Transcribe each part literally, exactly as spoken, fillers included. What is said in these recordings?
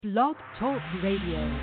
Blog Talk Radio.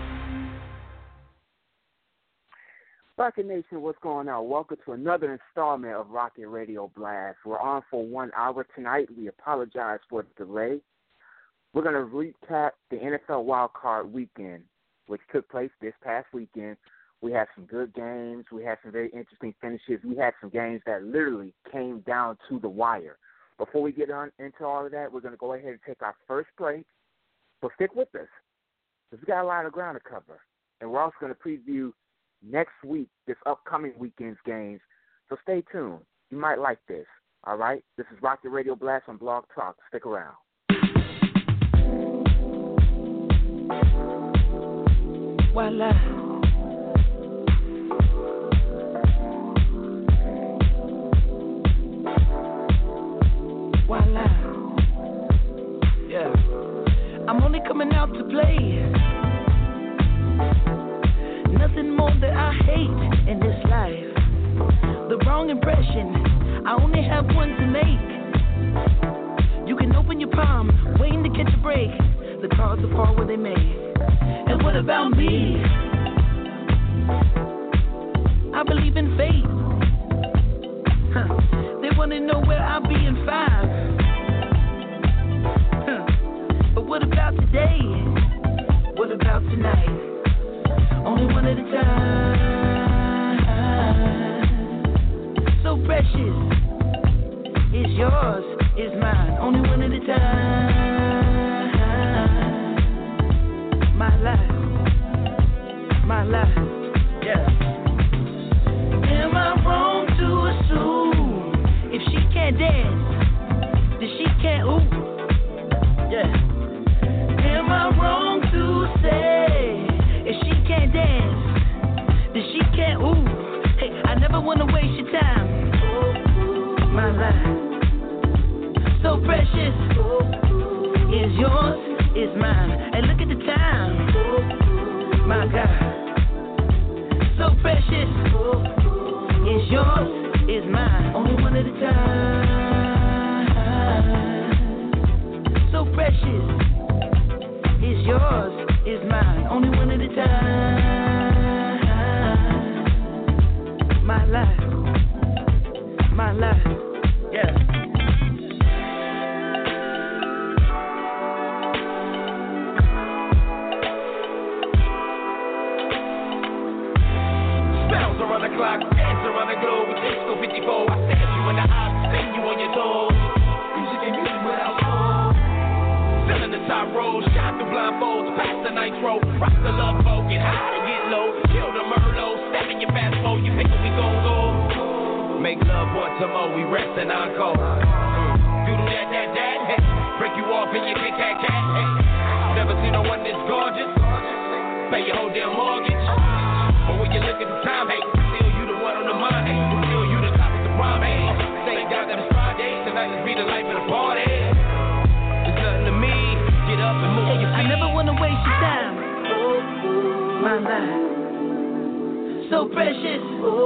Rocket Nation, what's going on? Welcome to another installment of Rocket Radio Blast. We're on for one hour tonight. We apologize for the delay. We're going to recap the N F L Wild Card Weekend, which took place this past weekend. We had some good games. We had some very interesting finishes. We had some games that literally came down to the wire. Before we get on into all of that, we're going to go ahead and take our first break. So stick with us, because we got a lot of ground to cover. And we're also going to preview next week, this upcoming weekend's games. So stay tuned. You might like this. All right? This is Rocket Radio Blast on Blog Talk. Stick around. Voila. Voila. Yeah. I'm only coming out to play. Nothing more that I hate in this life. The wrong impression, I only have one to make. You can open your palm, waiting to catch a break. The cards will fall where they may. And what about me? I believe in faith. Huh. They want to know where I'll be in five. Huh. But what about today? What about tonight? Only one at a time. So precious. It's yours, it's mine. Only one at a time. My life. My life. Yeah. Am I wrong to assume if she can't dance, then she can't ooh? Yeah. Am I wrong to say if she can't dance, then she can't ooh? Hey, I never wanna waste your time. My life, so precious, is yours, is mine. And look at the time, my God, so precious, is yours, is mine. Only one at a time. So precious, is yours, is mine. Only one at a time. My life, my life, yeah. Spells around the clock, dance around the globe. It takes till fifty-four. I stab you in the eye, spin you on your toes. Music and music without soul. Selling the top road, shot through blindfolds, pass the nitro, rock the love boat, get high to get low, kill the Merlot, step in your fast boat, you think we gon' go? Make love once more, we rest and encore. Doodle that, that, that, hey. Break you off and you get cat, cat, hey. Never seen no one this gorgeous. Pay your whole damn mortgage. But when you look at the time, hey, still you the one on the mind, hey. Still you the top of the prime, hey. Thank God that it's Friday, tonight is be the life of the party. It's nothing to me, get up and move hey, your feet. I never wanna waste your time. My life, so precious,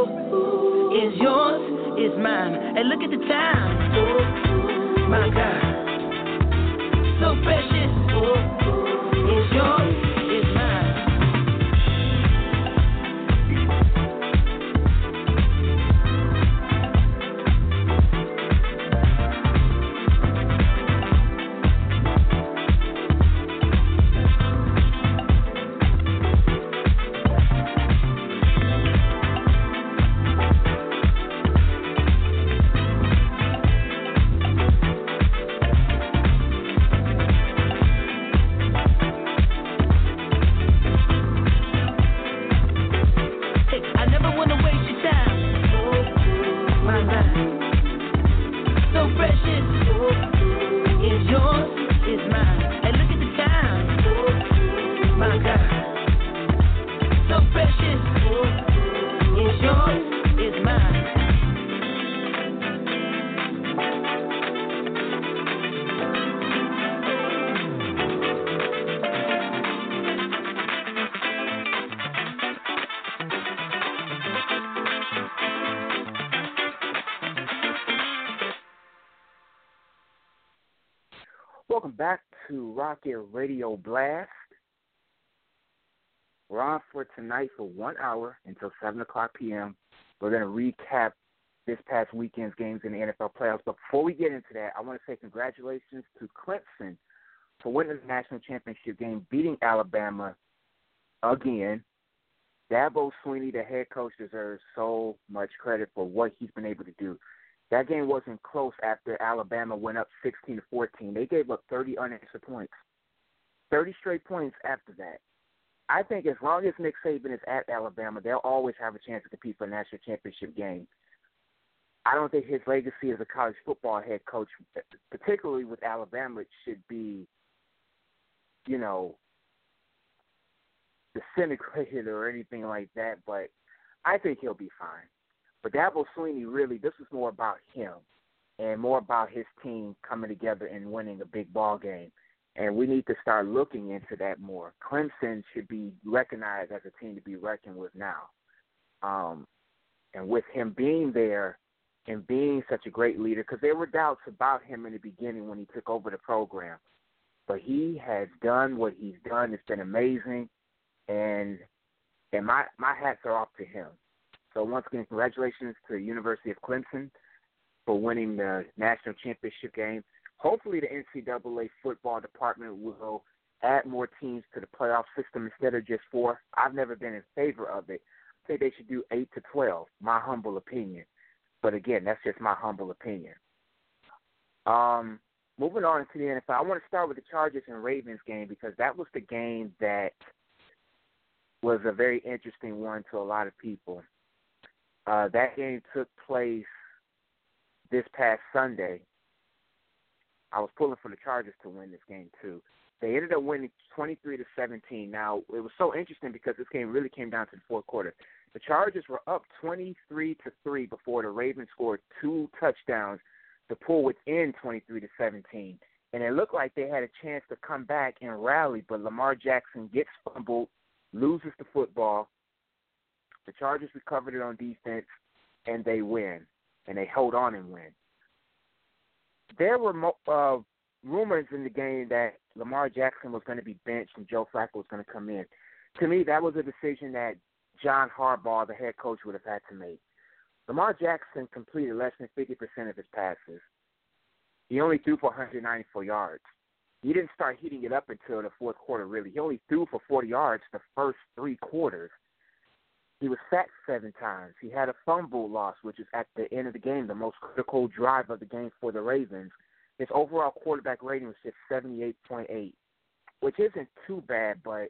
is yours, is mine. And look at the time, my God, so precious, is yours, is mine. Welcome back to Rocket Radio Blast. We're on for tonight for one hour until seven o'clock p.m. We're going to recap this past weekend's games in the N F L playoffs. But before we get into that, I want to say congratulations to Clemson for winning the national championship game, beating Alabama again. Dabo Swinney, the head coach, deserves so much credit for what he's been able to do. That game wasn't close after Alabama went up sixteen to fourteen. They gave up thirty unanswered points, thirty straight points after that. I think as long as Nick Saban is at Alabama, they'll always have a chance to compete for a national championship game. I don't think his legacy as a college football head coach, particularly with Alabama, should be, you know, disintegrated or anything like that, but I think he'll be fine. But Dabo Swinney, really, this is more about him and more about his team coming together and winning a big ball game. And we need to start looking into that more. Clemson should be recognized as a team to be reckoned with now. Um, and with him being there and being such a great leader, because there were doubts about him in the beginning when he took over the program. But he has done what he's done. It's been amazing. And and my, my hats are off to him. So once again, congratulations to the University of Clemson for winning the national championship game. Hopefully the N C double A football department will add more teams to the playoff system instead of just four. I've never been in favor of it. I think they should do eight to twelve, my humble opinion. But again, that's just my humble opinion. Um, moving on to the N F L, I want to start with the Chargers and Ravens game because that was the game that was a very interesting one to a lot of people. Uh, that game took place this past Sunday. I was pulling for the Chargers to win this game, too. They ended up winning twenty-three to seventeen. Now, it was so interesting because this game really came down to the fourth quarter. The Chargers were up twenty-three to three before the Ravens scored two touchdowns to pull within twenty-three to seventeen. And it looked like they had a chance to come back and rally, but Lamar Jackson gets fumbled, loses the football. The Chargers recovered it on defense, and they win, and they hold on and win. There were uh, rumors in the game that Lamar Jackson was going to be benched and Joe Flacco was going to come in. To me, that was a decision that John Harbaugh, the head coach, would have had to make. Lamar Jackson completed less than fifty percent of his passes. He only threw for one hundred ninety-four yards. He didn't start heating it up until the fourth quarter, really. He only threw for forty yards the first three quarters. He was sacked seven times. He had a fumble loss, which is at the end of the game, the most critical drive of the game for the Ravens. His overall quarterback rating was just seventy-eight point eight, which isn't too bad, but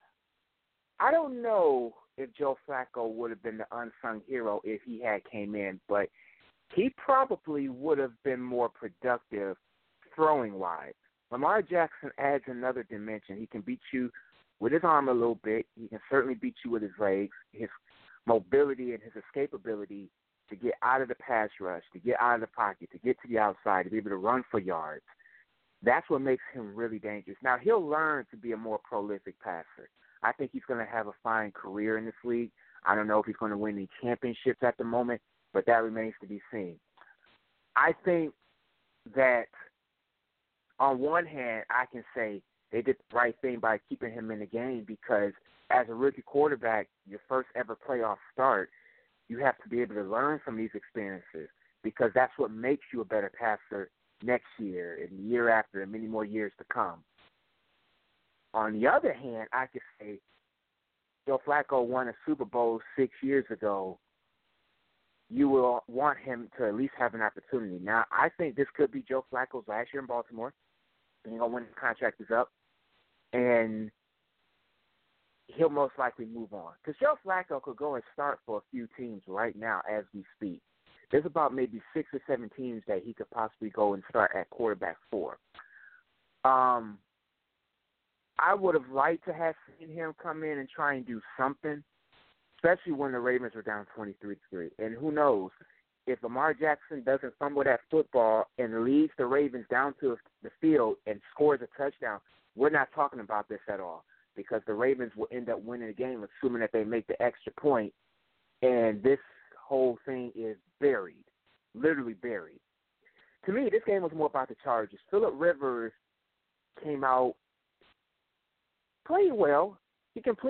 I don't know if Joe Flacco would have been the unsung hero if he had came in, but he probably would have been more productive throwing-wise. Lamar Jackson adds another dimension. He can beat you with his arm a little bit. He can certainly beat you with his legs, his mobility and his escapability to get out of the pass rush, to get out of the pocket, to get to the outside, to be able to run for yards. That's what makes him really dangerous. Now, he'll learn to be a more prolific passer. I think he's going to have a fine career in this league. I don't know if he's going to win any championships at the moment, but that remains to be seen. I think that on one hand, I can say they did the right thing by keeping him in the game because as a rookie quarterback, your first ever playoff start, you have to be able to learn from these experiences because that's what makes you a better passer next year and the year after and many more years to come. On the other hand, I could say Joe Flacco won a Super Bowl six years ago. You will want him to at least have an opportunity. Now, I think this could be Joe Flacco's last year in Baltimore. You know, when the contract is up. And he'll most likely move on. Because Joe Flacco could go and start for a few teams right now as we speak. There's about maybe six or seven teams that he could possibly go and start at quarterback for. Um, I would have liked to have seen him come in and try and do something, especially when the Ravens were down twenty-three to three. And who knows, if Lamar Jackson doesn't fumble that football and leads the Ravens down to the field and scores a touchdown, we're not talking about this at all because the Ravens will end up winning the game, assuming that they make the extra point, and this whole thing is buried, literally buried. To me, this game was more about the Chargers. Phillip Rivers came out, played well. He completed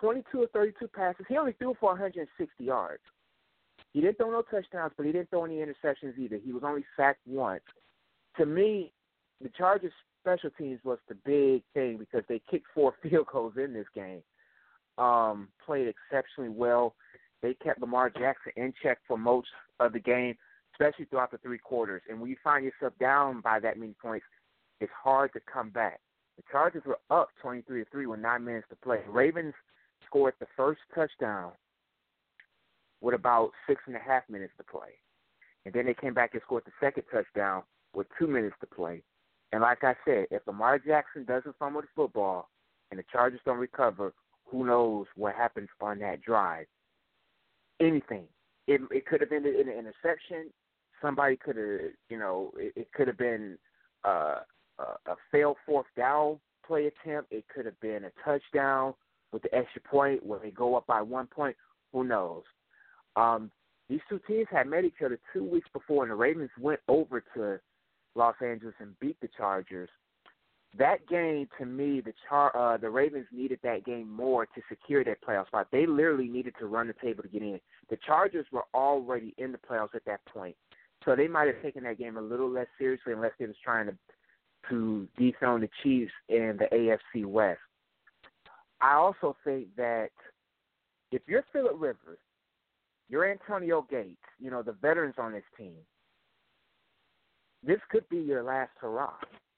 twenty-two or thirty-two passes. He only threw for one hundred sixty yards. He didn't throw no touchdowns, but he didn't throw any interceptions either. He was only sacked once. To me, the Chargers' special teams was the big thing because they kicked four field goals in this game. Um, played exceptionally well. They kept Lamar Jackson in check for most of the game, especially throughout the three quarters. And when you find yourself down by that many points, it's hard to come back. The Chargers were up twenty-three to three with nine minutes to play. Ravens scored the first touchdown with about six and a half minutes to play. And then they came back and scored the second touchdown with two minutes to play. And like I said, if Lamar Jackson doesn't fumble the football and the Chargers don't recover, who knows what happens on that drive. Anything. It, it could have ended in an interception. Somebody could have, you know, it, it could have been uh, a, a failed fourth down play attempt. It could have been a touchdown with the extra point where they go up by one point. Who knows? Um, these two teams had met each other two weeks before, and the Ravens went over to Los Angeles and beat the Chargers. That game, to me, the Char- uh, the Ravens needed that game more to secure their playoff spot. They literally needed to run the table to get in. The Chargers were already in the playoffs at that point, so they might have taken that game a little less seriously unless they was trying to to dethrone the Chiefs in the A F C West. I also think that if you're Phillip Rivers, you're Antonio Gates, you know, the veterans on this team, this could be your last hurrah,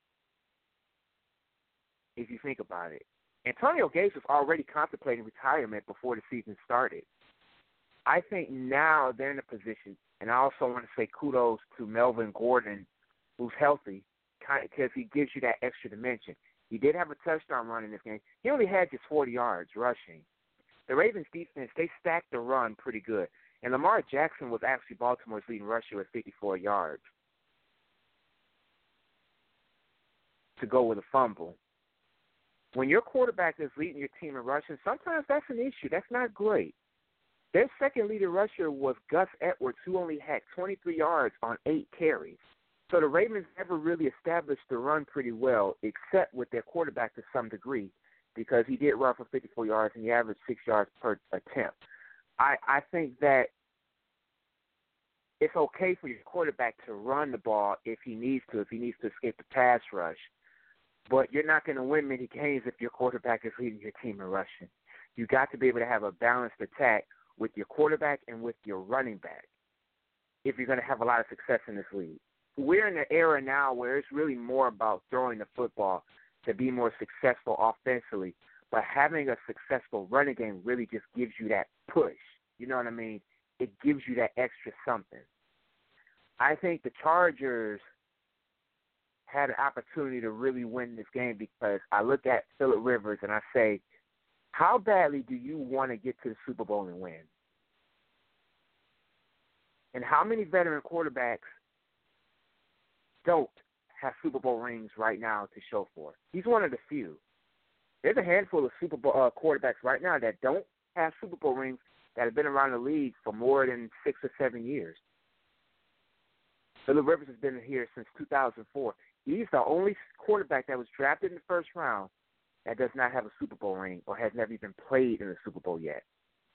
if you think about it. Antonio Gates was already contemplating retirement before the season started. I think now they're in a position, and I also want to say kudos to Melvin Gordon, who's healthy, because he gives you that extra dimension. He did have a touchdown run in this game. He only had just forty yards rushing. The Ravens defense, they stacked the run pretty good. And Lamar Jackson was actually Baltimore's leading rusher with fifty-four yards to go with a fumble. When your quarterback is leading your team in rushing, sometimes that's an issue. That's not great. Their second leading rusher was Gus Edwards, who only had twenty-three yards on eight carries. So the Ravens never really established the run pretty well, except with their quarterback to some degree, because he did run for fifty-four yards and he averaged six yards per attempt. I, I think that it's okay for your quarterback to run the ball if he needs to, if he needs to escape the pass rush. But you're not going to win many games if your quarterback is leading your team in rushing. You got to be able to have a balanced attack with your quarterback and with your running back if you're going to have a lot of success in this league. We're in an era now where it's really more about throwing the football to be more successful offensively. But having a successful running game really just gives you that push. You know what I mean? It gives you that extra something. I think the Chargers had an opportunity to really win this game because I look at Phillip Rivers and I say, how badly do you want to get to the Super Bowl and win? And how many veteran quarterbacks don't have Super Bowl rings right now to show for it? He's one of the few. There's a handful of Super Bowl uh, quarterbacks right now that don't have Super Bowl rings that have been around the league for more than six or seven years. Phillip Rivers has been here since two thousand four. He's the only quarterback that was drafted in the first round that does not have a Super Bowl ring or has never even played in a Super Bowl yet.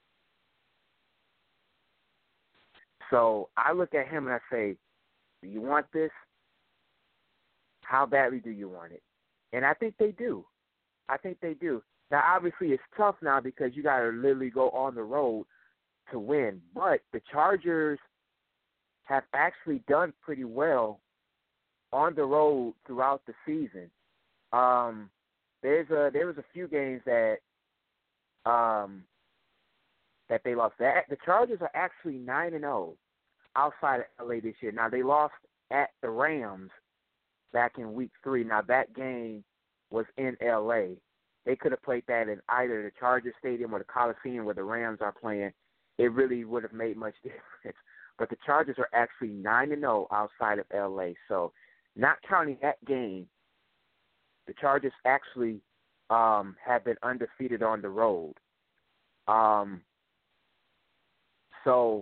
So I look at him and I say, do you want this? How badly do you want it? And I think they do. I think they do. Now, obviously, it's tough now because you got to literally go on the road to win. But the Chargers have actually done pretty well on the road throughout the season. Um, there's a there was a few games that um, that they lost. The, the Chargers are actually nine and zero outside of L A this year. Now they lost at the Rams back in week three. Now that game was in L A. They could have played that in either the Chargers Stadium or the Coliseum where the Rams are playing. It really would have made much difference. But the Chargers are actually nine and zero outside of L A. So, not counting that game, the Chargers actually um, have been undefeated on the road. Um, so,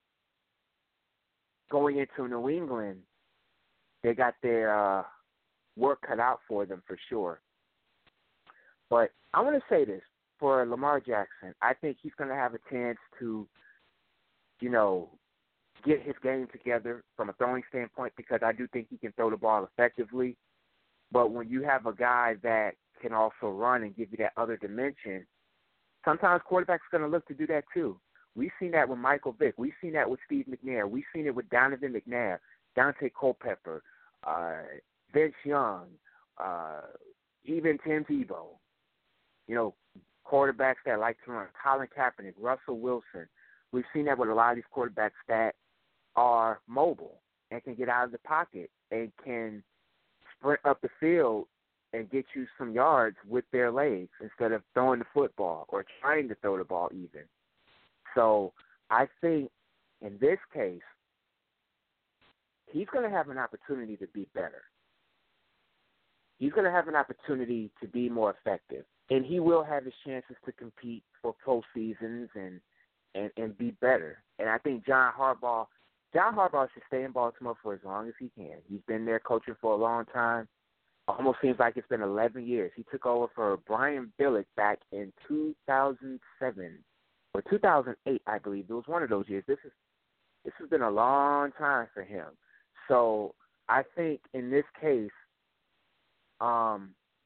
going into New England, they got their uh, work cut out for them for sure. But I want to say this. for Lamar Jackson. I think he's going to have a chance to, you know, get his game together from a throwing standpoint because I do think he can throw the ball effectively. But when you have a guy that can also run and give you that other dimension, sometimes quarterbacks are going to look to do that too. We've seen that with Michael Vick. We've seen that with Steve McNair. We've seen it with Donovan McNabb, Dante Culpepper, uh, Vince Young, uh, even Tim Tebow. You know, quarterbacks that like to run. Colin Kaepernick, Russell Wilson. We've seen that with a lot of these quarterbacks that are mobile and can get out of the pocket and can sprint up the field and get you some yards with their legs instead of throwing the football or trying to throw the ball even. So I think in this case, he's going to have an opportunity to be better. He's going to have an opportunity to be more effective. And he will have his chances to compete for postseasons and, and, and be better. And I think John Harbaugh, John Harbaugh should stay in Baltimore for as long as he can. He's been there coaching for a long time. Almost seems like it's been eleven years. He took over for Brian Billick back in two thousand seven or two thousand eight, I believe. It was one of those years. This is this has been a long time for him. So I think in this case, um,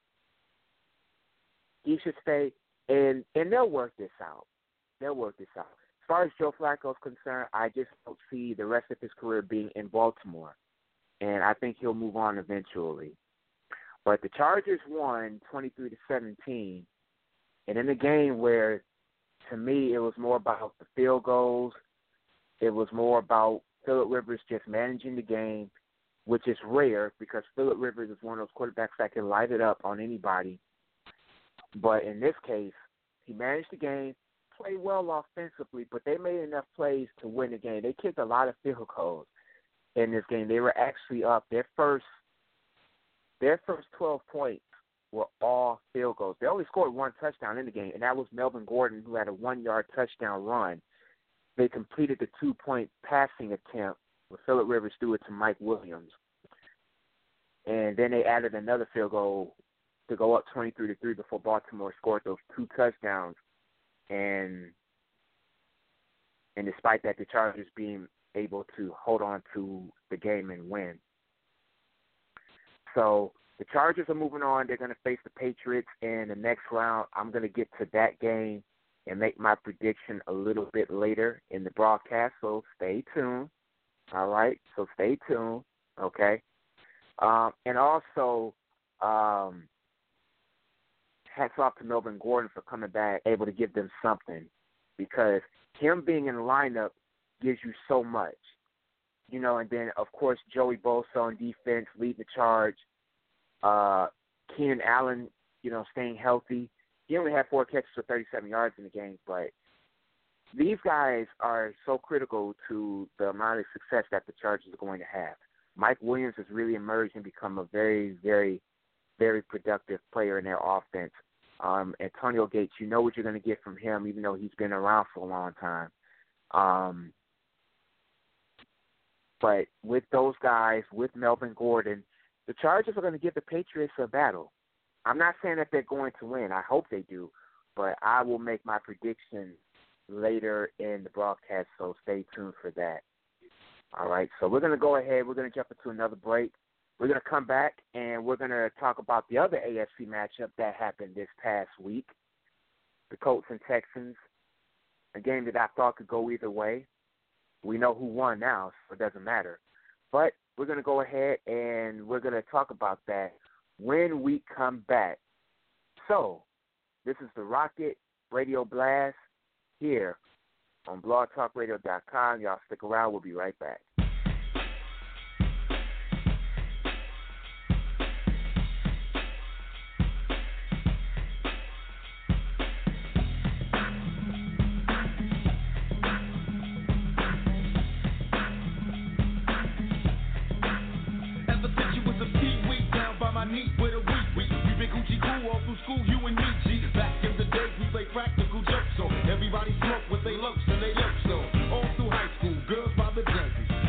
he should stay, and, and they'll work this out. They'll work this out. As far as Joe Flacco is concerned, I just don't see the rest of his career being in Baltimore, and I think he'll move on eventually. But the Chargers won twenty-three to seventeen, and in a game where, to me, it was more about the field goals, it was more about Phillip Rivers just managing the game, which is rare because Phillip Rivers is one of those quarterbacks that can light it up on anybody. But in this case, he managed the game, played well offensively, but they made enough plays to win the game. They kicked a lot of field goals in this game. They were actually up. Their first their first twelve points were all field goals. They only scored one touchdown in the game, and that was Melvin Gordon, who had a one-yard touchdown run. They completed the two-point passing attempt where Phillip Rivers threw it to Mike Williams. And then they added another field goal to go up twenty-three to three before Baltimore scored those two touchdowns. And and despite that, the Chargers being able to hold on to the game and win. So the Chargers are moving on. They're going to face the Patriots in the next round. I'm going to get to that game and make my prediction a little bit later in the broadcast, so stay tuned. All right? So stay tuned, okay? Um, and also, um, hats off to Melvin Gordon for coming back, able to give them something, because him being in the lineup gives you so much. You know, and then, of course, Joey Bosa on defense, leading the charge. Uh, Keenan Allen, you know, staying healthy. He only had four catches for thirty-seven yards in the game, but these guys are so critical to the amount of success that the Chargers are going to have. Mike Williams has really emerged and become a very, very, very productive player in their offense. Um, Antonio Gates, you know what you're going to get from him, even though he's been around for a long time. Um, but with those guys, with Melvin Gordon, the Chargers are going to give the Patriots a battle. I'm not saying that they're going to win. I hope they do. But I will make my prediction later in the broadcast, so stay tuned for that. All right, so we're going to go ahead. We're going to jump into another break. We're going to come back, and we're going to talk about the other A F C matchup that happened this past week, the Colts and Texans, a game that I thought could go either way. We know who won now, so it doesn't matter. But we're going to go ahead, and we're going to talk about that when we come back. So this is the Rocket Radio Blast here on blog talk radio dot com. Y'all stick around. We'll be right back. With a week, week, we been Gucci cool all through school, you and me, G. Back in the days, we play practical jokes, so everybody smoke what they looks and they looks, so all through high school, girls by the dozens.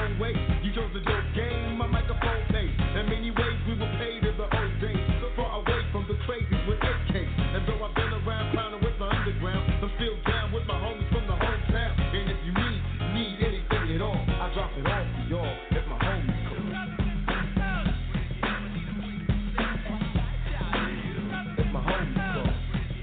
wrong way. You chose the dope game, my microphone paid. In many ways we were paid in the old days. Far away from the crazies with eight Ks. And though I've been around clowning with my underground, I'm still down with my homies from the hometown. And if you need, need anything at all, I drop it off for y'all if my homies cool. If my homies cool.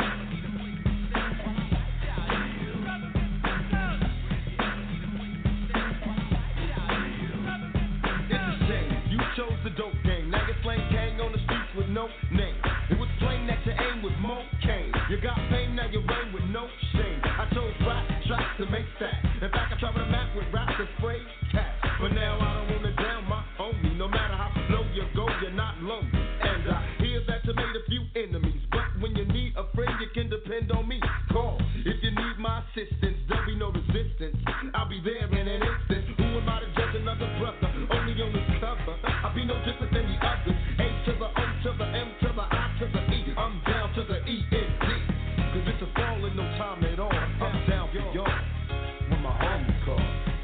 It's a shame, you chose the dope game. Now you're slang gang on the streets with no name. It was plain that your aim was more cane. You got pain, now you reign with no shame. I chose rap tracks to make stacks. In fact, I travel the map with rap to spray cats. But now I don't wanna down my homie. No matter how low you go, you're not lonely. And I hear that you made a few enemies. But when you need a friend, you can depend on me. Call if you need my assistance. There'll be no resistance. I'll be there in an instant. Who am I to judge another brother? Only on this cover. I'll be no different than the others. A to the O to the M to the I to the E. I'm down to the E N D. Cause it's a fall in no time at all. I'm down for y'all when my homies call.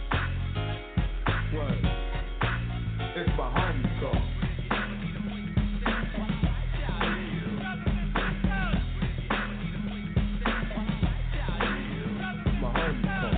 What? It's my homies call. My homies call.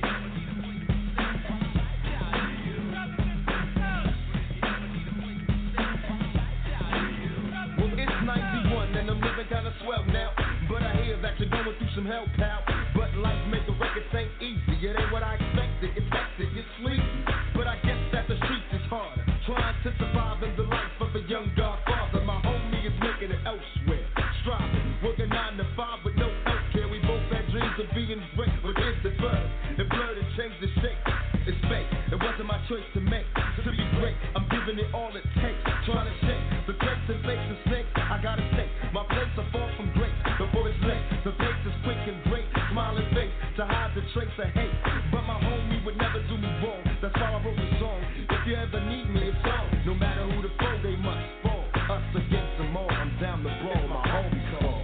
Well, it's ninety-one and I'm living kinda swell now. But I hear that you're going through some hell, pal. But life making records ain't easy. It ain't what I expected. It's hectic, it's sleazy. But I guess that the streets is harder. Trying to survive in the life of a young godfather. My homie is making it elsewhere. Striving, working nine to five with no healthcare. We both had dreams of being great, but here's the bird. It blurred and changed the shape. It's fake. It wasn't my choice to make. To be great, I'm giving it all it takes. Trying to shake the crepes and fakes and snakes. I gotta say, my plates are far from great. Before it's late, the pace is quick and great. Smiling face to hide the trace of hate. But my homie would never do me wrong. That's why I wrote the song. If you ever need me, it's on. No matter who the foe, they must fall. Us against them all. I'm down the brawl. My homie call.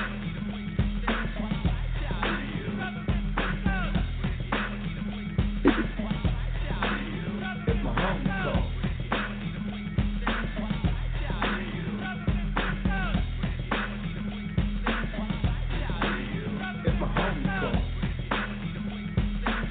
It's my homie call. It's my homie call.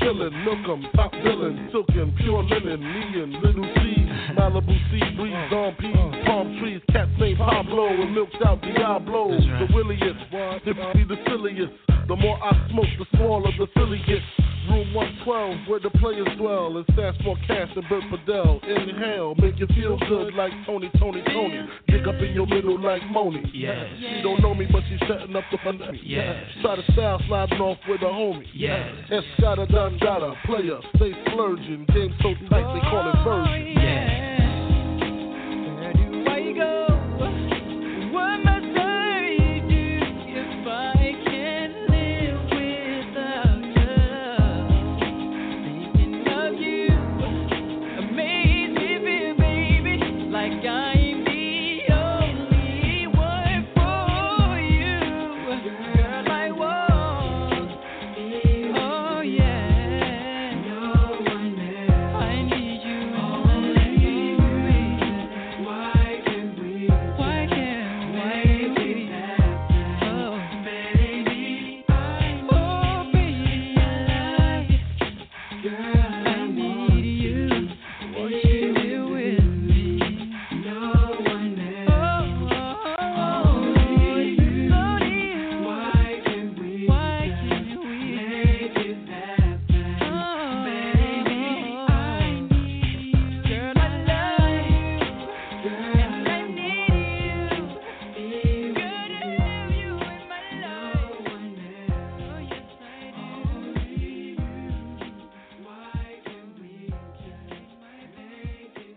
chillin', milk 'em, top billin', silkin', pure linen, me and Little C, Malibu sea breeze, Dawn peas, palm trees, cats named Pablo, and milked out Diablo, the williest, typically the silliest. The more I smoke, the smaller the silly gets. Room one twelve, where the players dwell, and stash more cash than Bert Fidel. Inhale, make you feel good like Tony, Tony, Tony. Dig up in your middle like Moni. Yeah. She don't know me, but she's setting up the fun. Yeah. Try to style sliding off with a homie. Yeah. Escada, Dandada, player, stay splurging. Game so tight, they call it version. Yeah. Where do I go? What must I do if I can't live without love? Thinking of you, amazing me, baby, like I'm the only one for you. Girl, I want, oh yeah, no one else. I need you in my life. Why can't we? Why can't make it happen? Oh, baby, I oh baby, I girl, I need you. Want you here with me. No one else. Only you. Why can't we? Why can't we make it happen? Oh, baby, I need you. Girl, I love you. Girl, I need you. Girl, to have you in my life. No one else. Oh, yes, I do. Only you. Why can't we just make it happen? Baby,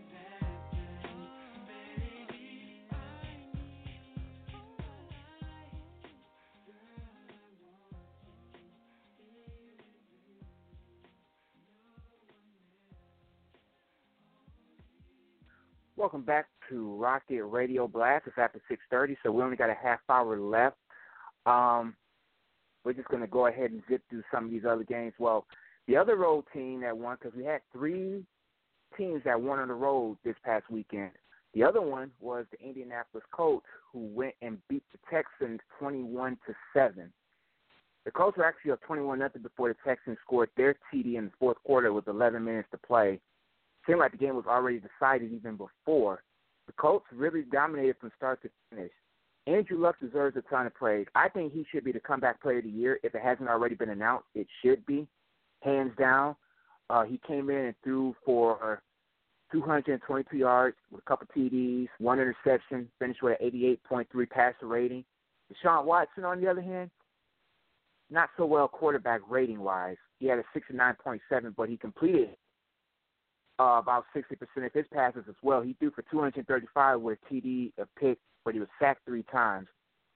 Welcome back to Rocket Radio Blast. It's after six thirty, so we only got a half hour left. Um, we're just going to go ahead and zip through some of these other games. Well, the other road team that won, because we had three teams that won on the road this past weekend. The other one was the Indianapolis Colts, who went and beat the Texans twenty-one to seven. The Colts were actually up twenty-one nothing before the Texans scored their T D in the fourth quarter with eleven minutes to play. Seemed like the game was already decided even before. The Colts really dominated from start to finish. Andrew Luck deserves a ton of praise. I think he should be the comeback player of the year. If it hasn't already been announced, it should be, hands down. Uh, he came in and threw for two hundred twenty-two yards with a couple T Ds, one interception, finished with an eighty-eight point three passer rating. Deshaun Watson, on the other hand, not so well quarterback rating-wise. He had a sixty-nine point seven, but he completed uh, about sixty percent of his passes as well. He threw for two hundred thirty-five with a T D, a pick, but he was sacked three times.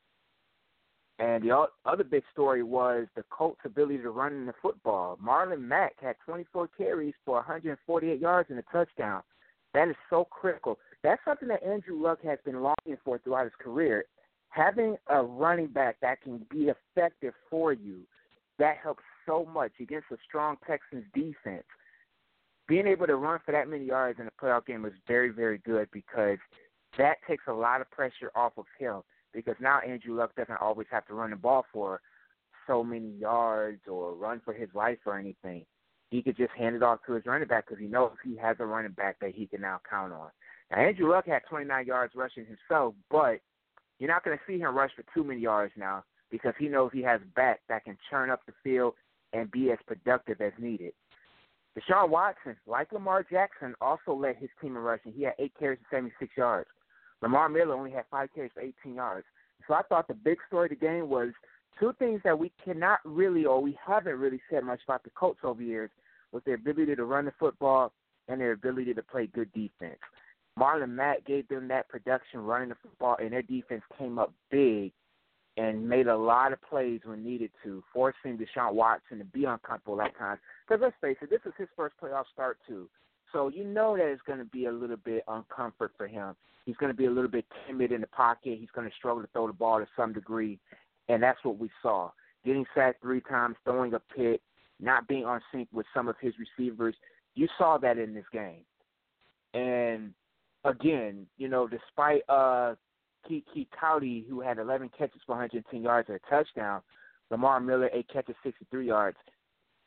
And the other big story was the Colts' ability to run in the football. Marlon Mack had twenty-four carries for one hundred forty-eight yards and a touchdown. That is so critical. That's something that Andrew Luck has been longing for throughout his career. Having a running back that can be effective for you, that helps so much against a strong Texans defense. Being able to run for that many yards in a playoff game is very, very good because that takes a lot of pressure off of him. Because now Andrew Luck doesn't always have to run the ball for so many yards or run for his life or anything. He could just hand it off to his running back because he knows he has a running back that he can now count on. Now, Andrew Luck had twenty-nine yards rushing himself, but you're not going to see him rush for too many yards now because he knows he has a back that can churn up the field and be as productive as needed. Deshaun Watson, like Lamar Jackson, also led his team in rushing. He had eight carries for seventy-six yards. Lamar Miller only had five carries for eighteen yards. So I thought the big story of the game was two things that we cannot really or we haven't really said much about the Colts over the years was their ability to run the football and their ability to play good defense. Marlon Mack gave them that production running the football, and their defense came up big and made a lot of plays when needed to, forcing Deshaun Watson to be uncomfortable at times. Because let's face it, this is his first playoff start too. So you know that it's going to be a little bit uncomfort for him. He's going to be a little bit timid in the pocket. He's going to struggle to throw the ball to some degree, and that's what we saw. Getting sacked three times, throwing a pick, not being on sync with some of his receivers. You saw that in this game. And, again, you know, despite uh, Keke Coutee, who had eleven catches for one hundred ten yards and a touchdown, Lamar Miller, eight catches, sixty-three yards.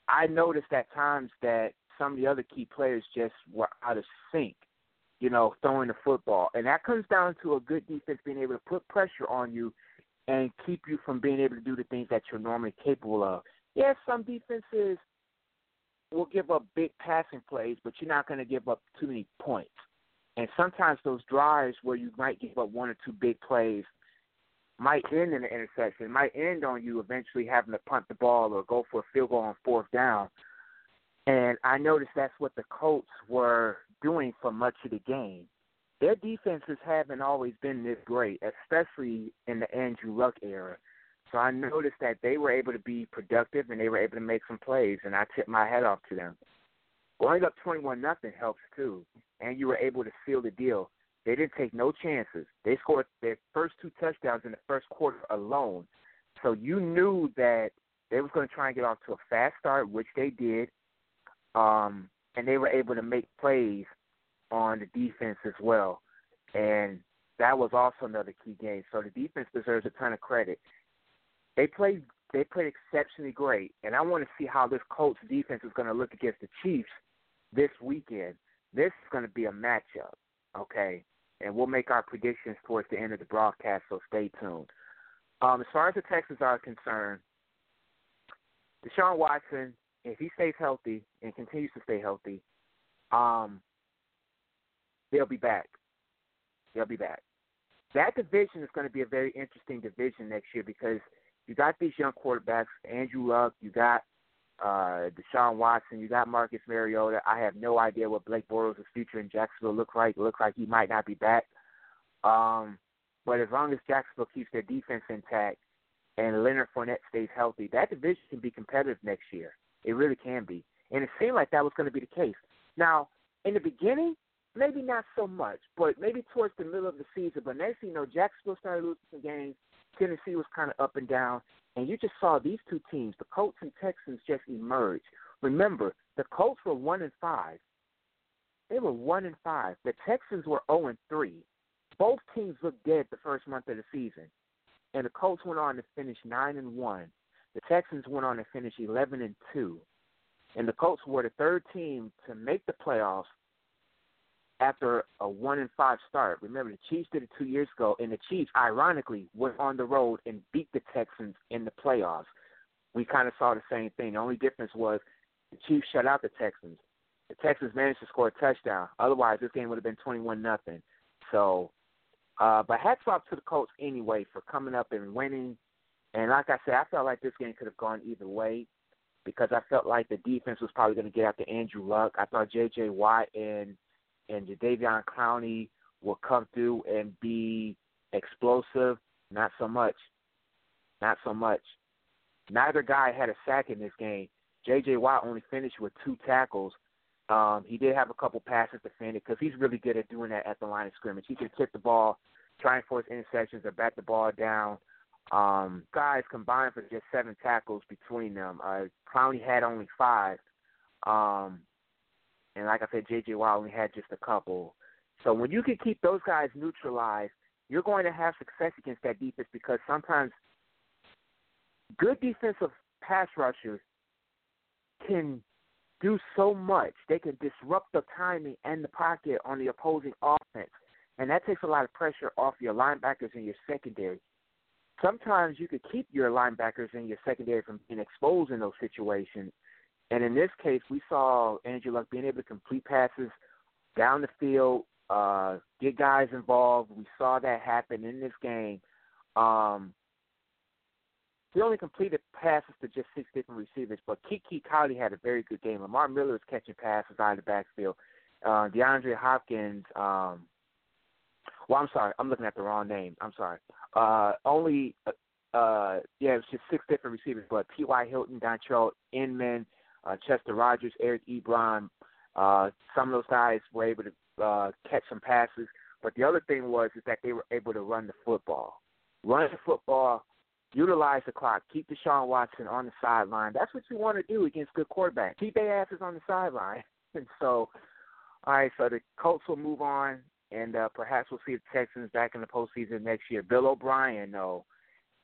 I noticed at times that some of the other key players just were out of sync, you know, throwing the football. And that comes down to a good defense being able to put pressure on you and keep you from being able to do the things that you're normally capable of. Yes, some defenses will give up big passing plays, but you're not going to give up too many points. And sometimes those drives where you might give up one or two big plays might end in an interception, might end on you eventually having to punt the ball or go for a field goal on fourth down. And I noticed that's what the Colts were doing for much of the game. Their defenses haven't always been this great, especially in the Andrew Luck era. So I noticed that they were able to be productive and they were able to make some plays, and I tipped my hat off to them. Going up twenty-one nothing helps too, and you were able to seal the deal. They didn't take no chances. They scored their first two touchdowns in the first quarter alone. So you knew that they was going to try and get off to a fast start, which they did, um, and they were able to make plays on the defense as well. And that was also another key game. So the defense deserves a ton of credit. They played they played exceptionally great, and I want to see how this Colts defense is going to look against the Chiefs this weekend. This is going to be a matchup, okay? And we'll make our predictions towards the end of the broadcast, so stay tuned. Um, as far as the Texans are concerned, Deshaun Watson, if he stays healthy and continues to stay healthy, um, they'll be back. They'll be back. That division is going to be a very interesting division next year because you got these young quarterbacks, Andrew Luck, you got uh, Deshaun Watson, you got Marcus Mariota. I have no idea what Blake Bortles' future in Jacksonville looks like. It looks like he might not be back. Um, but as long as Jacksonville keeps their defense intact and Leonard Fournette stays healthy, that division can be competitive next year. It really can be. And it seemed like that was going to be the case. Now, in the beginning, maybe not so much, but maybe towards the middle of the season. But next thing you know, Jacksonville started losing some games. Tennessee was kind of up and down. And you just saw these two teams, the Colts and Texans, just emerge. Remember, the Colts were one and five. They were one and five. The Texans were zero and three. Both teams looked dead the first month of the season. And the Colts went on to finish nine and one. The Texans went on to finish eleven and two. And the Colts were the third team to make the playoffs after a one and five start. Remember, the Chiefs did it two years ago, and the Chiefs, ironically, went on the road and beat the Texans in the playoffs. We kind of saw the same thing. The only difference was the Chiefs shut out the Texans. The Texans managed to score a touchdown. Otherwise, this game would have been twenty-one nothing. So, uh, but hats off to the Colts anyway for coming up and winning. And like I said, I felt like this game could have gone either way because I felt like the defense was probably going to get after Andrew Luck. I thought J J. Watt and and Jadeveon Clowney will come through and be explosive. Not so much. Not so much. Neither guy had a sack in this game. J J. Watt only finished with two tackles. Um, he did have a couple passes defended because he's really good at doing that at the line of scrimmage. He can tip the ball, try and force interceptions or bat the ball down. Um, guys combined for just seven tackles between them. Uh, Clowney had only five. Um, and like I said, J J. Watt only had just a couple. So when you can keep those guys neutralized, you're going to have success against that defense because sometimes good defensive pass rushers can do so much. They can disrupt the timing and the pocket on the opposing offense, and that takes a lot of pressure off your linebackers and your secondary. Sometimes you could keep your linebackers and your secondary from being exposed in those situations. And in this case, we saw Andrew Luck being able to complete passes down the field, uh, get guys involved. We saw that happen in this game. Um, he only completed passes to just six different receivers, but Keke Coutee had a very good game. Lamar Miller was catching passes out of the backfield. Uh, DeAndre Hopkins, um, well, I'm sorry, I'm looking at the wrong name. I'm sorry. Uh, only, uh, yeah, it was just six different receivers, but T Y. Hilton, Dontrell Inman, uh, Chester Rogers, Eric Ebron, uh, some of those guys were able to uh, catch some passes. But the other thing was is that they were able to run the football. Run the football, utilize the clock, keep Deshaun Watson on the sideline. That's what you want to do against good quarterbacks. Keep their asses on the sideline. And so, all right, so the Colts will move on, and uh, perhaps we'll see the Texans back in the postseason next year. Bill O'Brien, though,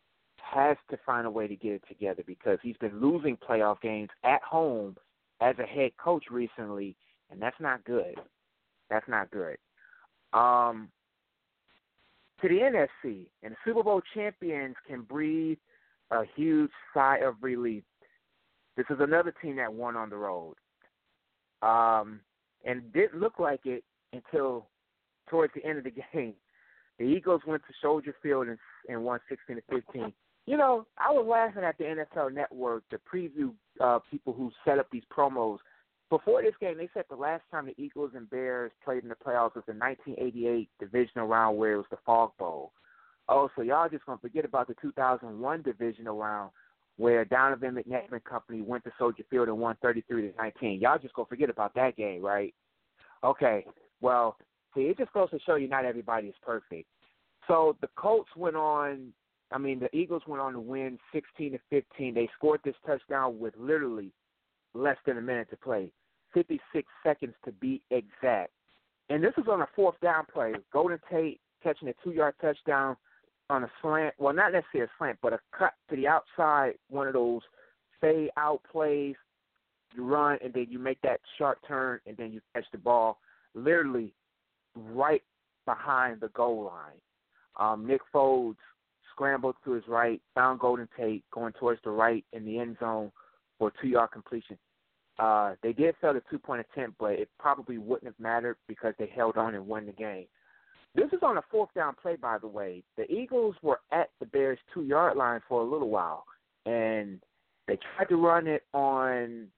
has to find a way to get it together because he's been losing playoff games at home as a head coach recently, and that's not good. That's not good. Um, to the N F C, and the Super Bowl champions can breathe a huge sigh of relief. This is another team that won on the road. Um, and didn't look like it until towards the end of the game. The Eagles went to Soldier Field and, and won sixteen to fifteen. You know, I was laughing at the N F L Network, the preview uh, people who set up these promos. Before this game, they said the last time the Eagles and Bears played in the playoffs was the nineteen eighty-eight divisional round where it was the Fog Bowl. Oh, so y'all just going to forget about the two thousand one divisional round where Donovan McNabb and company went to Soldier Field and won thirty-three to nineteen. Y'all just going to forget about that game, right? Okay, well, see, it just goes to show you not everybody is perfect. So the Colts went on, I mean, the Eagles went on to win sixteen to fifteen. They scored this touchdown with literally less than a minute to play, fifty-six seconds to be exact. And this was on a fourth down play. Golden Tate catching a two-yard touchdown on a slant, well, not necessarily a slant, but a cut to the outside, one of those fade-out plays. You run, and then you make that sharp turn, and then you catch the ball literally right behind the goal line. Um, Nick Foles scrambled to his right, found Golden Tate going towards the right in the end zone for a two-yard completion. Uh, they did fail the two-point attempt, but it probably wouldn't have mattered because they held on and won the game. This is on a fourth down play, by the way. The Eagles were at the Bears' two-yard line for a little while, and they tried to run it on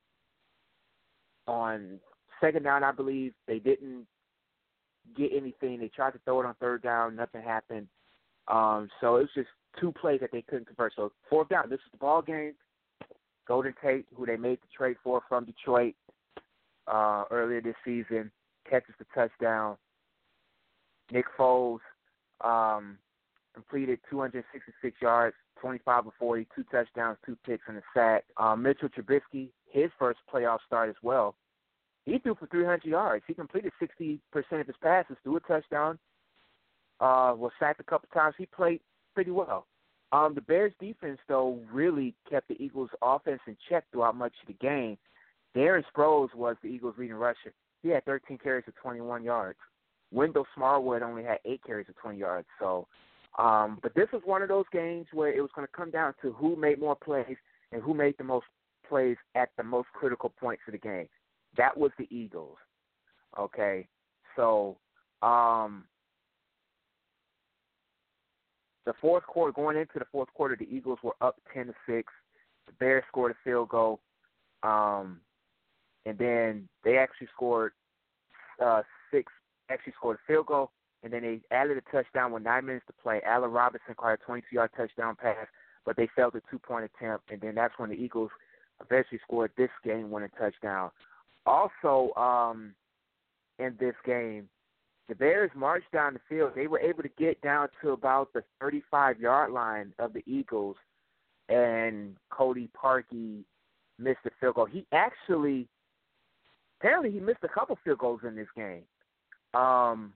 on second down, I believe. They didn't get anything. They tried to throw it on third down. Nothing happened. Um, so it was just two plays that they couldn't convert. So fourth down, this is the ball game. Golden Tate, who they made the trade for from Detroit uh, earlier this season, catches the touchdown. Nick Foles um, completed two hundred sixty-six yards, twenty-five of forty, two touchdowns, two picks, and a sack. Um, Mitchell Trubisky, his first playoff start as well, he threw for three hundred yards. He completed sixty percent of his passes, threw a touchdown, uh, was sacked a couple times. He played pretty well. Um, the Bears' defense, though, really kept the Eagles' offense in check throughout much of the game. Darren Sproles was the Eagles' leading rusher. He had thirteen carries for twenty-one yards. Wendell Smallwood only had eight carries for twenty yards. So, um, but this was one of those games where it was going to come down to who made more plays and who made the most plays at the most critical points of the game. That was the Eagles. Okay, so um, the fourth quarter, going into the fourth quarter, the Eagles were up ten to six. The Bears scored a field goal, um, and then they actually scored uh, six. Actually scored a field goal, and then they added a touchdown with nine minutes to play. Allen Robinson caught a twenty-two-yard touchdown pass, but they failed a two-point attempt, and then that's when the Eagles eventually scored this game-winning touchdown. Also, um, in this game, the Bears marched down the field. They were able to get down to about the thirty-five-yard line of the Eagles, and Cody Parkey missed a field goal. He actually, apparently he missed a couple field goals in this game. Um,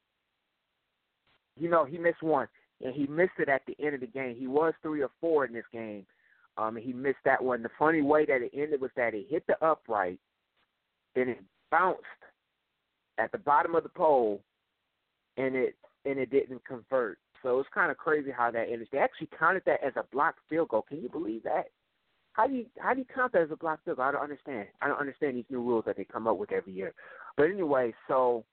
you know, he missed one, and he missed it at the end of the game. He was three or four in this game, um, and he missed that one. The funny way that it ended was that it hit the upright, then it bounced at the bottom of the pole, and it and it didn't convert. So it's kind of crazy how that ended. They actually counted that as a blocked field goal. Can you believe that? How do you how do you count that as a blocked field goal? I don't understand. I don't understand these new rules that they come up with every year. But anyway, so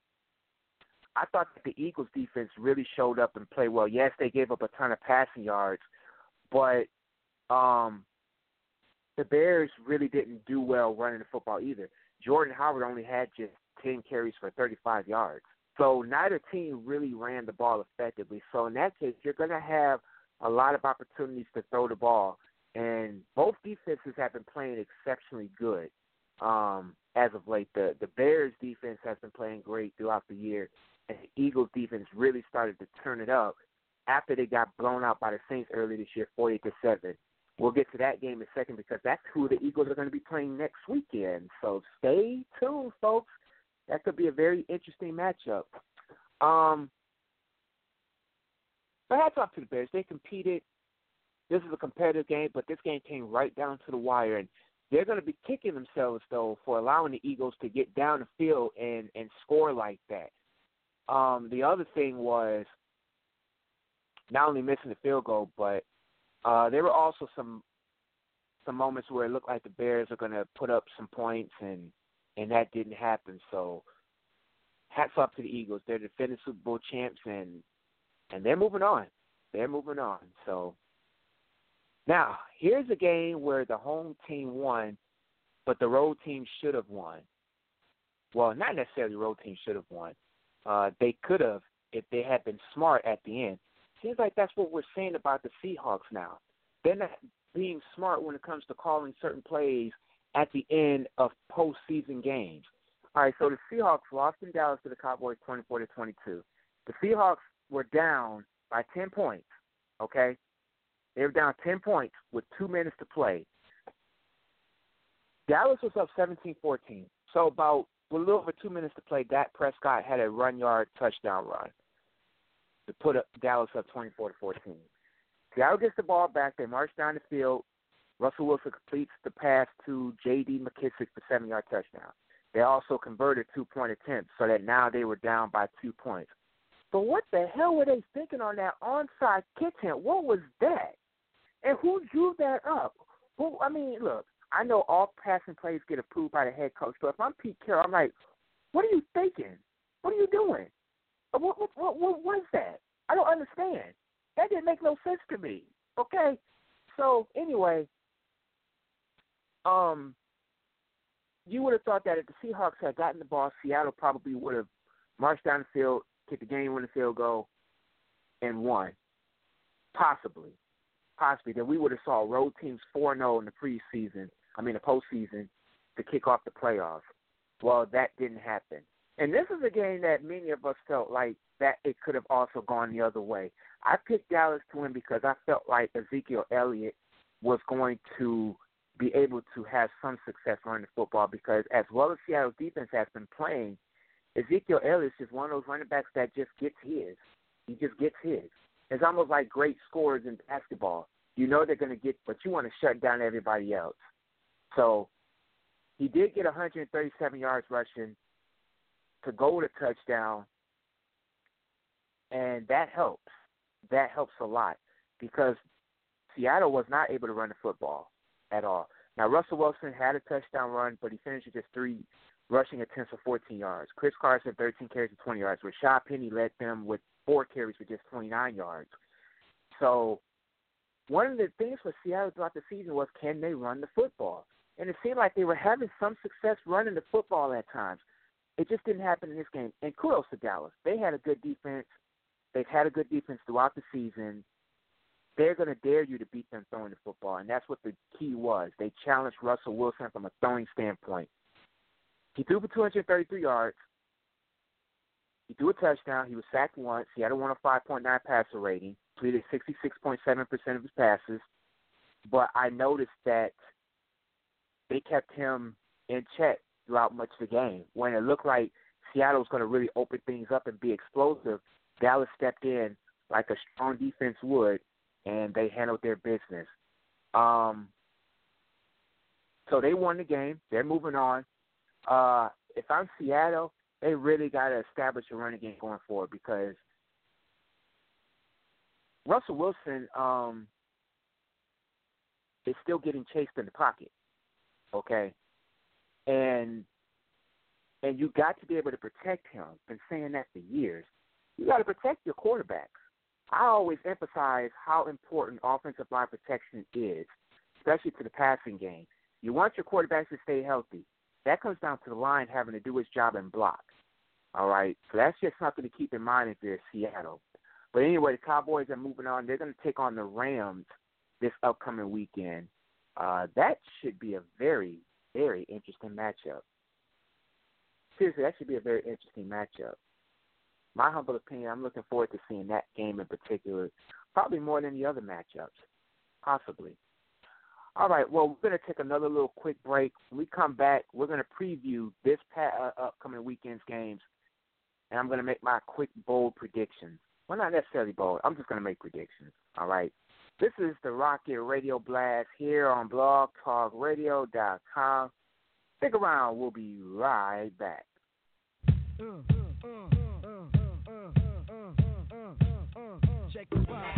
I thought that the Eagles' defense really showed up and played well. Yes, they gave up a ton of passing yards, but um, the Bears really didn't do well running the football either. Jordan Howard only had just ten carries for thirty-five yards. So neither team really ran the ball effectively. So in that case, you're going to have a lot of opportunities to throw the ball. And both defenses have been playing exceptionally good um, as of late. The, the Bears' defense has been playing great throughout the year. And the Eagles' defense really started to turn it up after they got blown out by the Saints earlier this year, forty-eight to seven. We'll get to that game in a second because that's who the Eagles are going to be playing next weekend. So stay tuned, folks. That could be a very interesting matchup. Um, but hats off to the Bears. They competed. this is a competitive game, but this game came right down to the wire, and they're going to be kicking themselves, though, for allowing the Eagles to get down the field and, and score like that. Um, the other thing was not only missing the field goal, but uh, there were also some some moments where it looked like the Bears are going to put up some points, and, and that didn't happen. So hats off to the Eagles. They're defending Super Bowl champs, and and they're moving on. They're moving on. So now, here's a game where the home team won, but the road team should have won. Well, not necessarily the road team should have won. Uh, they could have if they had been smart at the end. Seems like that's what we're saying about the Seahawks now. They're not being smart when it comes to calling certain plays at the end of postseason games. All right, so the Seahawks lost in Dallas to the Cowboys twenty-four to twenty-two. The Seahawks were down by ten points, okay? They were down ten points with two minutes to play. Dallas was up seventeen fourteen. So about with a little over two minutes to play, Dak Prescott had a run-yard touchdown run to put up Dallas up twenty-four to fourteen. Seattle gets the ball back. They march down the field. Russell Wilson completes the pass to J D. McKissick for seven-yard touchdown. They also converted two-point attempts so that now they were down by two points. But what the hell were they thinking on that onside kick attempt? What was that? And who drew that up? Well, I mean, look, I know all passing plays get approved by the head coach, but if I'm Pete Carroll, I'm like, what are you thinking? What are you doing? What, what, what, what was that? I don't understand. That didn't make no sense to me, okay? So, anyway, um, you would have thought that if the Seahawks had gotten the ball, Seattle probably would have marched down the field, kicked the game-winning field goal, and won. Possibly. Possibly. Then we would have saw road teams four and oh in the preseason, I mean the postseason, to kick off the playoffs. Well, that didn't happen. And this is a game that many of us felt like that it could have also gone the other way. I picked Dallas to win because I felt like Ezekiel Elliott was going to be able to have some success running the football because as well as Seattle's defense has been playing, Ezekiel Elliott is one of those running backs that just gets his. He just gets his. It's almost like great scorers in basketball. You know they're going to get, but you want to shut down everybody else. So he did get one hundred thirty-seven yards rushing to go with a touchdown, and that helps. That helps a lot because Seattle was not able to run the football at all. Now, Russell Wilson had a touchdown run, but he finished with just three rushing attempts for fourteen yards. Chris Carson, thirteen carries for twenty yards. Rashad Penny led them with four carries for just twenty-nine yards. So one of the things for Seattle throughout the season was, can they run the football? And it seemed like they were having some success running the football at times. It just didn't happen in this game. And kudos to Dallas. They had a good defense. They've had a good defense throughout the season. They're going to dare you to beat them throwing the football, and that's what the key was. They challenged Russell Wilson from a throwing standpoint. He threw for two hundred thirty-three yards. He threw a touchdown. He was sacked once. He had a one oh five point nine passer rating, completed sixty-six point seven percent of his passes. But I noticed that they kept him in check throughout much of the game. When it looked like Seattle was going to really open things up and be explosive, Dallas stepped in like a strong defense would, and they handled their business. Um, so they won the game. They're moving on. Uh, if I'm Seattle, they really got to establish a running game going forward because Russell Wilson um, is still getting chased in the pocket, okay? And and you got to be able to protect him. I've been saying that for years. You got to protect your quarterbacks. I always emphasize how important offensive line protection is, especially to the passing game. You want your quarterbacks to stay healthy. That comes down to the line having to do its job and block. All right? So that's just something to keep in mind if you're Seattle. But anyway, the Cowboys are moving on. They're going to take on the Rams this upcoming weekend. Uh, that should be a very, very interesting matchup. Seriously, that should be a very interesting matchup. My humble opinion, I'm looking forward to seeing that game in particular, probably more than the other matchups, possibly. All right, well, we're going to take another little quick break. When we come back, we're going to preview this pa- uh, upcoming weekend's games, and I'm going to make my quick, bold predictions. Well, not necessarily bold. I'm just going to make predictions, all right? This is the Rocket Radio Blast here on blog talk radio dot com. Stick around. We'll be right back. Check the vibe.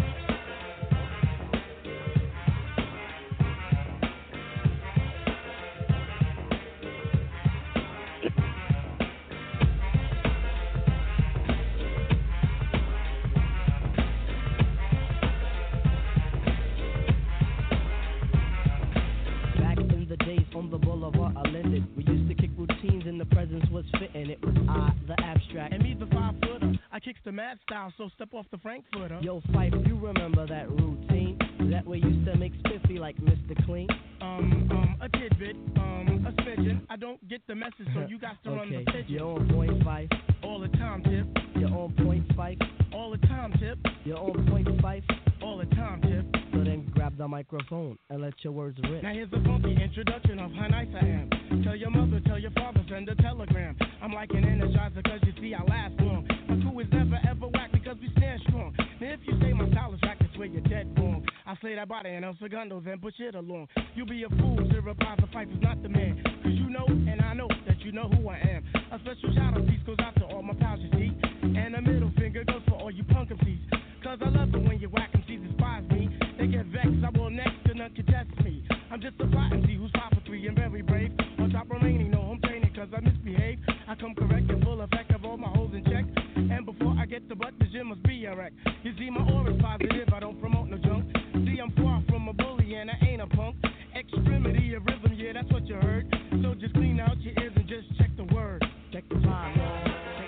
On the boulevard, I lended. We used to kick routines and the presence was fitting. It was I, the abstract. And me, the five footer. I kicks the mad style, so step off the Frankfurter. Yo, Fife, you remember that routine? That way used to make spiffy like Mister Clean? Um, um, a tidbit, um, a smidgen. I don't get the message, so you got to okay. run the pigeon. You're on point, Fife. All the time, Tip. You're on point, Fife. All the time, Tip. You're on point, Fife. All the time, Tip. So then grab the microphone and let your words rip. Now here's a funky introduction of how nice I am. Tell your mother, tell your father, send a telegram. I'm like an energizer cause you see I last long. My crew is never ever whack because we stand strong. Now if you say my style is whack, that's where you're dead wrong. I slay that body and El Segundos and push it along. You be a fool to reply the fight is not the man. Cause you know and I know that you know who I am. A special shout out piece goes out to all my pals you see. And a middle finger goes for all you punk M Cs. Cause I love it when you whack M Cs despise me. They get vexed, I will next to none contest me. I'm just a fly M C who's five for three and very brave. On top remaining, no home training cause I misbehave. I come correct and full effect of all my holes in check. And before I get the butt, the gym must be a wreck. You see my aura's positive, I don't promote no junk. See I'm far from a bully and I ain't a punk. Extremity of rhythm, yeah that's what you heard. So just clean out your ears and just check the word. Check the time, y'all.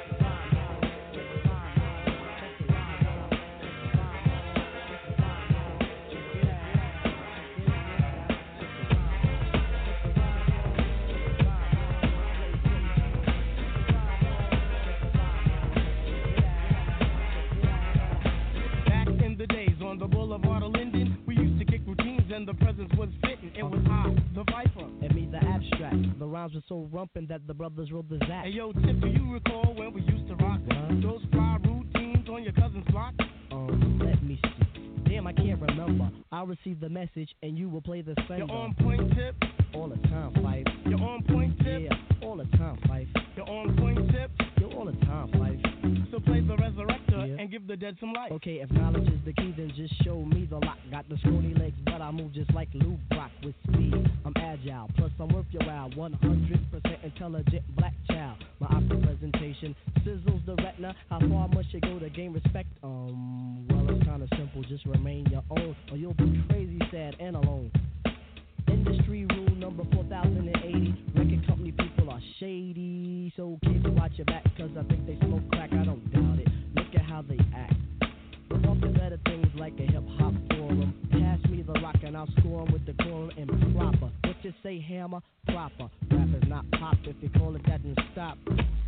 On the boulevard of Linden, we used to kick routines and the presence was fitting. It was I, the Viper. And me, the abstract. The rhymes were so rumpin' that the brothers wrote the Zach. Hey yo, Tip, do you recall when we used to rock what? Those fly routines on your cousin's block? Um, let me see. Damn, I can't remember. I'll receive the message and you will play the same. You're on point, Tip. All the time, Fife. You're on point, Tip. Yeah, all the time, Fife. You're on point, Tip. You're all the time, Fife. So play the resurrector yeah. and give the dead some life. Okay, if knowledge is the key, then just show me the lock. Got the scrawny legs, but I move just like Lou Brock with speed. I'm agile, plus I'm worth your while. one hundred percent intelligent black child. My optic presentation sizzles the retina. How far must you go to gain respect? Um, well, it's kinda simple. Just remain your own, or you'll be crazy, sad, and alone. Industry rule number four thousand eighty. Record company people are shady. So kids, watch your back, cause I think they smoke crack. I don't doubt it. Look at how they act. But often better things like a hip hop forum. Pass me the rock and I'll score 'em with the quorum and proper. What you say, hammer? Proper. Rap is not pop. If you call it that, then stop.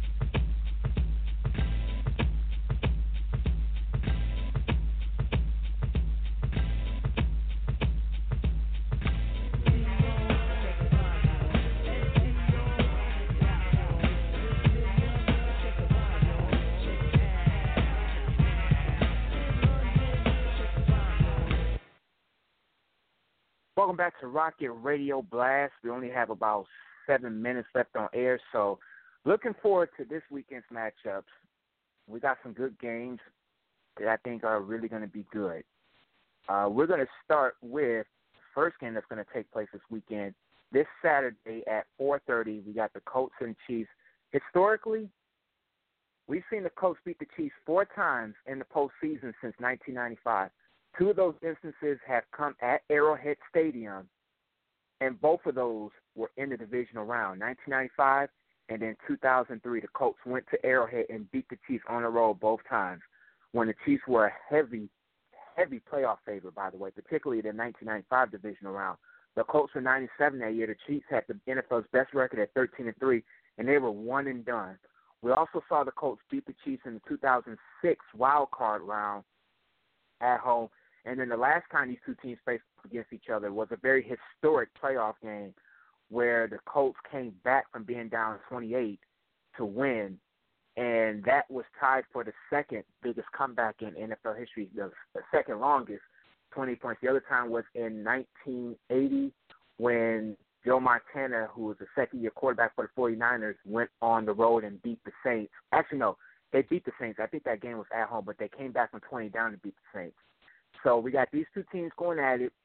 Welcome back to Rocket Radio Blast. We only have about seven minutes left on air, so looking forward to this weekend's matchups. We got some good games that I think are really going to be good. Uh, we're going to start with the first game that's going to take place this weekend. This Saturday at four thirty, we got the Colts and Chiefs. Historically, we've seen the Colts beat the Chiefs four times in the postseason since nineteen ninety-five. Two of those instances have come at Arrowhead Stadium, and both of those were in the divisional round. nineteen ninety-five and then two thousand three, the Colts went to Arrowhead and beat the Chiefs on the road both times, when the Chiefs were a heavy, heavy playoff favorite, by the way, particularly the nineteen ninety-five divisional round. The Colts were nine and seven that year. The Chiefs had the N F L's best record at thirteen and three, and they were one and done. We also saw the Colts beat the Chiefs in the two thousand six wild card round at home. And then the last time these two teams faced against each other was a very historic playoff game where the Colts came back from being down twenty-eight to win, and that was tied for the second biggest comeback in N F L history, the, the second longest, twenty points. The other time was in nineteen eighty when Joe Montana, who was a second-year quarterback for the 49ers, went on the road and beat the Saints. Actually, no, they beat the Saints. I think that game was at home, but they came back from twenty down to beat the Saints. So we got these two teams going at it.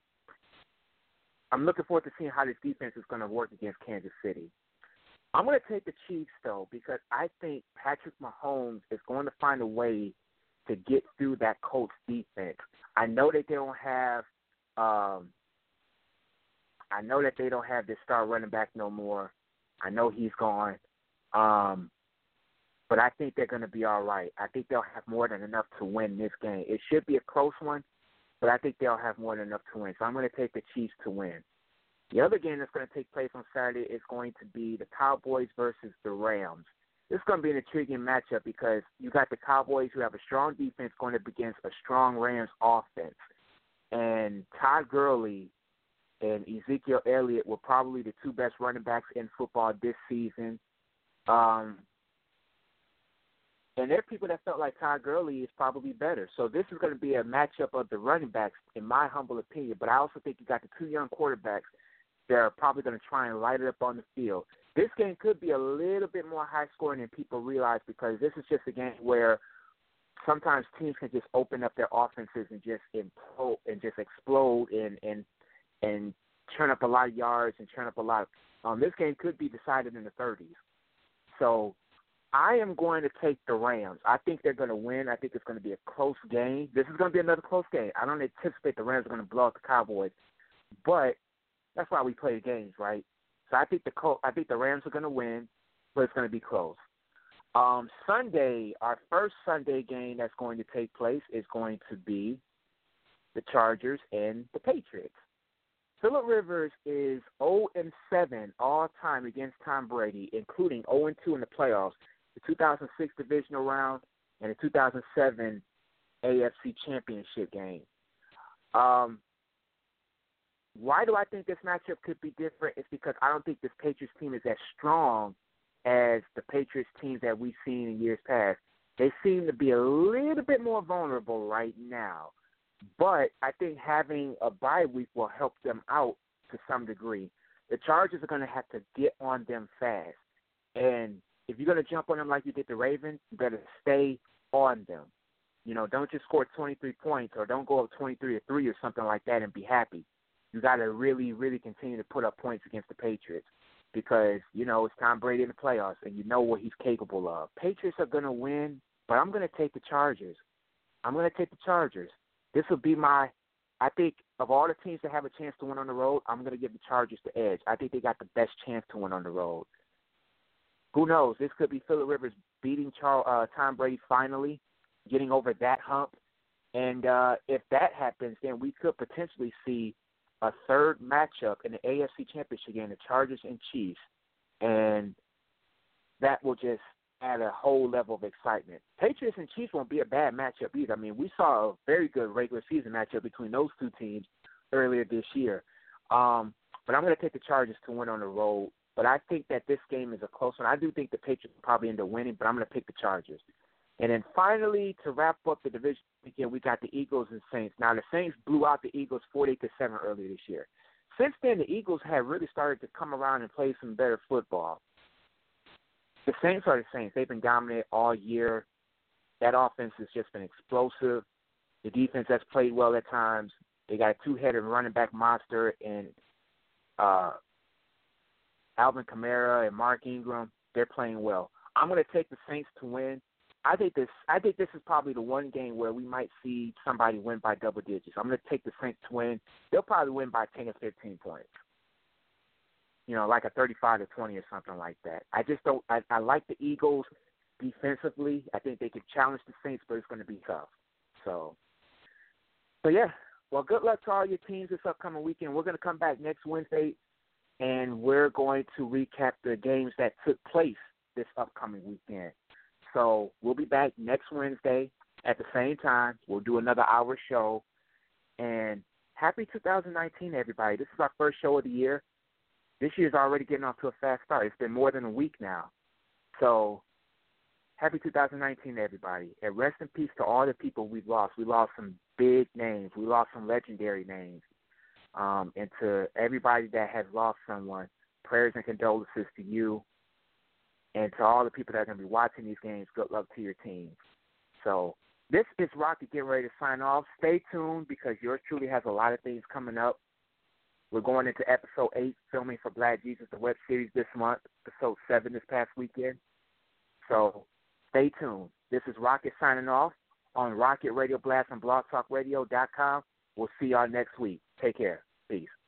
I'm looking forward to seeing how this defense is going to work against Kansas City. I'm going to take the Chiefs, though, because I think Patrick Mahomes is going to find a way to get through that Colts defense. I know that they don't have um, I know that they don't have this star running back no more. I know he's gone. Um, but I think they're going to be all right. I think they'll have more than enough to win this game. It should be a close one, but I think they'll have more than enough to win. So I'm going to take the Chiefs to win. The other game that's going to take place on Saturday is going to be the Cowboys versus the Rams. This is going to be an intriguing matchup because you got the Cowboys who have a strong defense going up against a strong Rams offense. And Todd Gurley and Ezekiel Elliott were probably the two best running backs in football this season. Um, and there are people that felt like Todd Gurley is probably better. So this is going to be a matchup of the running backs, in my humble opinion. But I also think you got the two young quarterbacks that are probably going to try and light it up on the field. This game could be a little bit more high-scoring than people realize because this is just a game where sometimes teams can just open up their offenses and just implode and just explode and and and turn up a lot of yards and turn up a lot. Of, um, this game could be decided in the thirties. So I am going to take the Rams. I think they're going to win. I think it's going to be a close game. This is going to be another close game. I don't anticipate the Rams are going to blow out the Cowboys, but that's why we play the games, right? So I think the Col- I think the Rams are going to win, but it's going to be close. Um, Sunday, our first Sunday game that's going to take place is going to be the Chargers and the Patriots. Phillip Rivers is oh and seven all-time against Tom Brady, including oh and two in the playoffs, the two thousand six divisional round, and the two thousand seven A F C Championship game. Um, why do I think this matchup could be different? It's because I don't think this Patriots team is as strong as the Patriots teams that we've seen in years past. They seem to be a little bit more vulnerable right now. But I think having a bye week will help them out to some degree. The Chargers are going to have to get on them fast. And if you're going to jump on them like you did the Ravens, you better stay on them. You know, don't just score twenty-three points or don't go up twenty-three to three or something like that and be happy. You got to really, really continue to put up points against the Patriots because, you know, it's Tom Brady in the playoffs and you know what he's capable of. Patriots are going to win, but I'm going to take the Chargers. I'm going to take the Chargers. This will be my, I think, of all the teams that have a chance to win on the road, I'm going to give the Chargers the edge. I think they got the best chance to win on the road. Who knows? This could be Phillip Rivers beating Charles, uh, Tom Brady finally, getting over that hump. And uh, if that happens, then we could potentially see a third matchup in the A F C Championship game, the Chargers and Chiefs. And that will just add a whole level of excitement. Patriots and Chiefs won't be a bad matchup either. I mean, we saw a very good regular season matchup between those two teams earlier this year. Um, but I'm going to take the Chargers to win on the road. But I think that this game is a close one. I do think the Patriots will probably end up winning, but I'm going to pick the Chargers. And then finally, to wrap up the division weekend, we got the Eagles and Saints. Now, the Saints blew out the Eagles forty to seven earlier this year. Since then, the Eagles have really started to come around and play some better football. The Saints are the Saints. They've been dominant all year. That offense has just been explosive. The defense has played well at times. They got a two-headed running back monster in uh, Alvin Kamara and Mark Ingram. They're playing well. I'm going to take the Saints to win. I think this. I think this is probably the one game where we might see somebody win by double digits. I'm going to take the Saints to win. They'll probably win by ten or fifteen points. You know, like a thirty-five to twenty or something like that. I just don't. I, I like the Eagles defensively. I think they could challenge the Saints, but it's going to be tough. So, so yeah. Well, good luck to all your teams this upcoming weekend. We're going to come back next Wednesday, and we're going to recap the games that took place this upcoming weekend. So we'll be back next Wednesday at the same time. We'll do another hour show. And happy two thousand nineteen, everybody. This is our first show of the year. This year's already getting off to a fast start. It's been more than a week now. So happy two thousand nineteen, everybody. And rest in peace to all the people we've lost. We lost some big names. We lost some legendary names. Um, and to everybody that has lost someone, prayers and condolences to you. And to all the people that are going to be watching these games, good luck to your team. So this is Rocky getting ready to sign off. Stay tuned because yours truly has a lot of things coming up. We're going into episode eight, filming for Black Jesus, the web series this month, episode seven this past weekend. So stay tuned. This is Rocket signing off on Rocket Radio Blast and blog talk radio dot com. We'll see y'all next week. Take care. Peace.